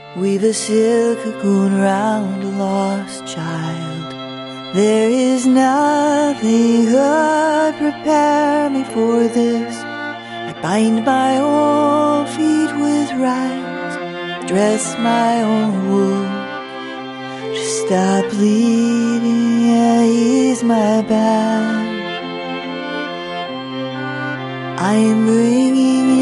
Weave a silk cocoon round a lost child. There is nothing could prepare me for this. I bind my own feet with rags, dress my own wound to stop bleeding and ease my back. I am bringing